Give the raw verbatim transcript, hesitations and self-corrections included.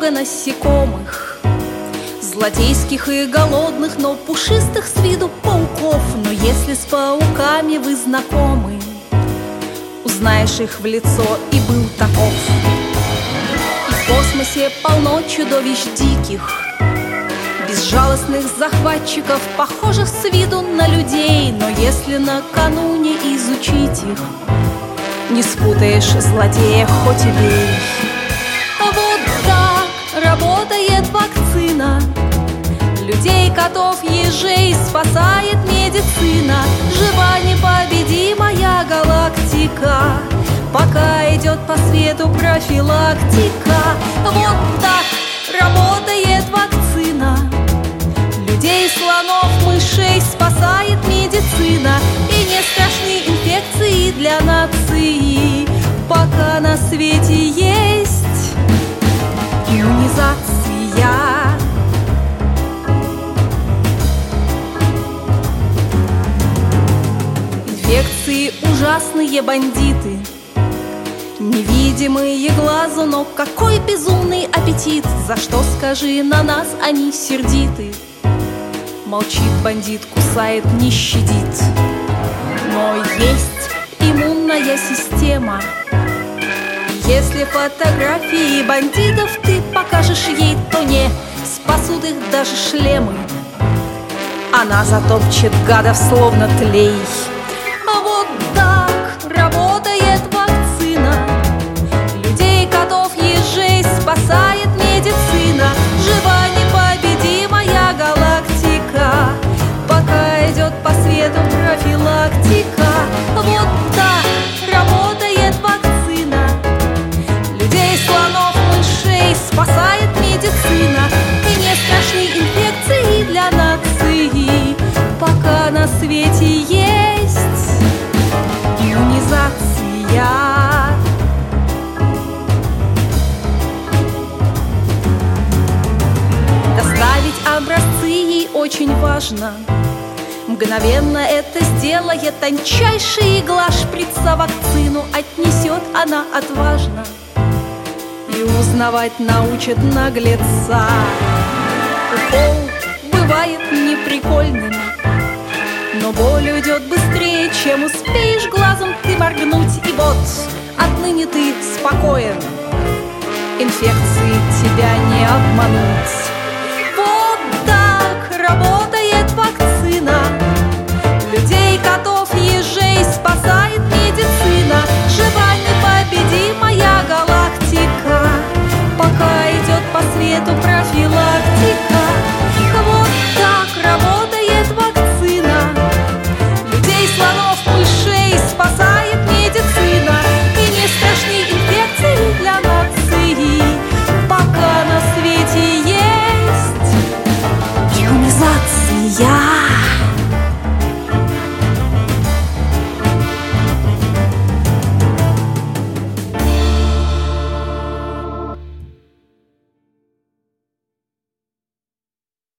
много насекомых, злодейских и голодных, но пушистых с виду пауков. Но если с пауками вы знакомы, узнаешь их в лицо, и был таков. И в космосе полно чудовищ диких, безжалостных захватчиков, похожих с виду на людей. Но если накануне изучить их, не спутаешь злодея, хоть и бей. Вот так работает вакцина, людей, котов, ежей спасает медицина. Жива непобедимая галактика, пока идет по свету профилактика. Вот так работает вакцина, людей, слонов, мышей спасает медицина. И не страшны инфекции для нации, пока на свете есть иммунизация. Инфекции ужасные бандиты, невидимые глазу, но какой безумный аппетит! За что, скажи, на нас они сердиты? Молчит бандит, кусает, не щадит. Но есть иммунная система. Если фотографии бандитов ты покажешь ей, то не спасут их даже шлемы. Она затопчет гадов, словно тлей. А вот так работает вакцина, людей, котов, ежей спасает медицина. Жива непобедимая галактика, пока идет по свету профилактика. Вот так работает вакцина, людей, слонов, мышей спасает медицина. И не страшны инфекции для нации, пока на свете есть иммунизация. Доставить образцы ей очень важно. Мгновенно это сделает тончайшая игла, шприца вакцину отнесет она отважно. И узнавать научит наглеца. Укол бывает неприкольным, но боль уйдет быстрее, чем успеешь глазом ты моргнуть. И вот отныне ты спокоен, инфекции тебя не обмануть.